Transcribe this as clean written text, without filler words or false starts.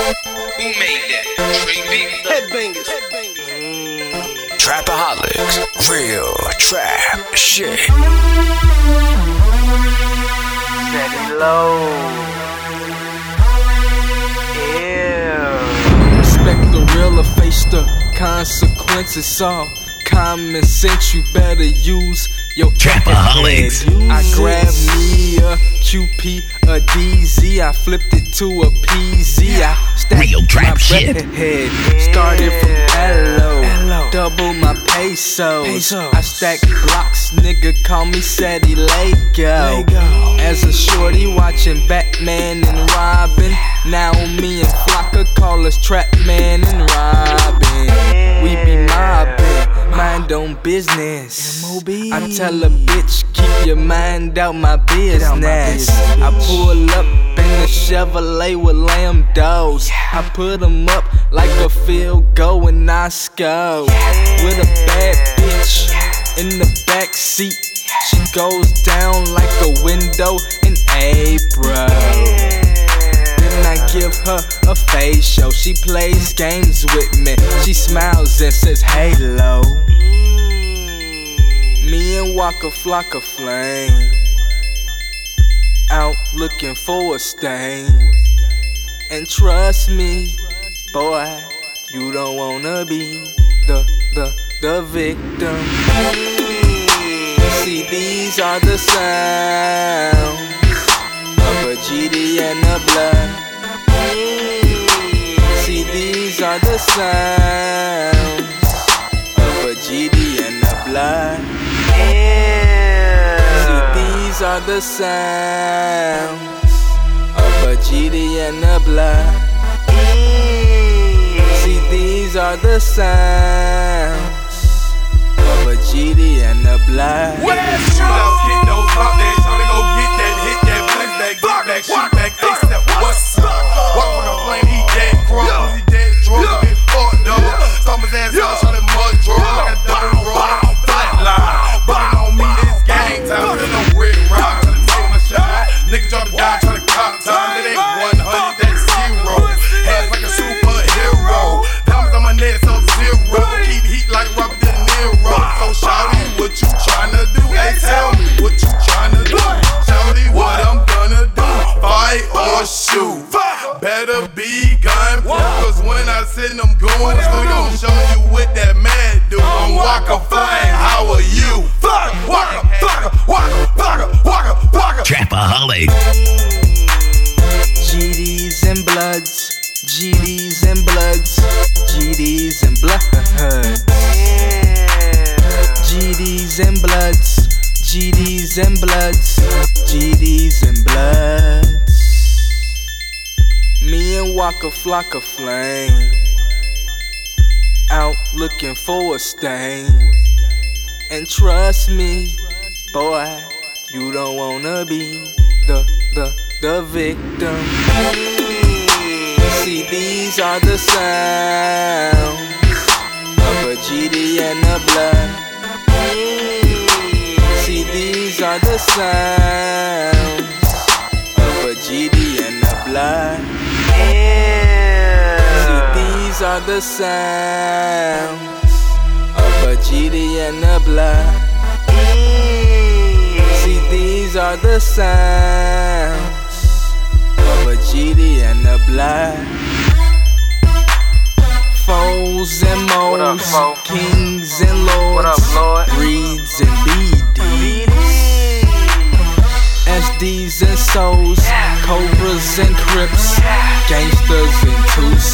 Who made that? Trey B. Headbangers. Trapaholics, real trap shit. Set it low. Yeah. Respect the real or face the consequences. All common sense, you better use your Trapaholics. head. I grabbed me a QP, a DZ, I flipped it to a PZ. I stacked Real trap my shit. head. Started from LO, double my pesos. I stack blocks, nigga call me Sadie Lego. As a shorty watching Batman and Robin, now me and Flocka call us Trapman and Robin. We be mobbing, mind on business. I tell a bitch, keep your mind out my business. I pull up in the Chevrolet with Lambdos. I put 'em up like a field goal in Osco. With a bad bitch in the back seat. She goes down like a window in April. Then I give her a face show. She plays games with me. She smiles and says, "Halo." Me and Waka Flocka flame, out looking for a stain. And trust me, boy, you don't wanna be the victim. See, these are the sounds of a GD and a blood. See, these are the sounds of a GD and a blood. See, these are the sounds of a GD and a blood. See, these are the sounds of a GD and a blood. Shoot out, hit those pop that, tryna go get that, hit that, blitz that, get back, shoot back, ASAP, what's up? Walk on the flame, he dead crunk, he dead drunk, been fucked up. Stomp his ass out, shot that mud drunk, like a double roll, flatline. Burning on me, it's gang time, there's no red rock, tryna take my shot. Nigga drop the dime, tryna cop time, it ain't 100, that's zero. Hands like a superhero, diamonds on my neck, Sub-Zero. Keep heat like Robert De Niro. So shawty, what you tryna do? Hey, tell me what you tryna do. Shawty, what I'm gonna do? Fight or shoot? Better be gunproof, cause when I send them goons, we gon' show you what that man do. I'm Waka Flame, how are you? Waka, Waka, Waka, Waka, Waka, Waka. Trapaholics. GDs and bloods, GDs and bloods, GDs and bloods. GDs and bloods, GDs and bloods, GDs and bloods. Me and Waka Flocka flame, out looking for a stain. And trust me, boy, you don't wanna be the victim. See, these are the sounds of a GD and a blood. See, these are the sounds of a GD and a blood. See, these are the sounds of a GD and a blood. See, these are the sounds of a GD and a blood. Foes and moles, kings and lords, breeds and BDs, SDs and souls, cobras and crips, gangsters and 2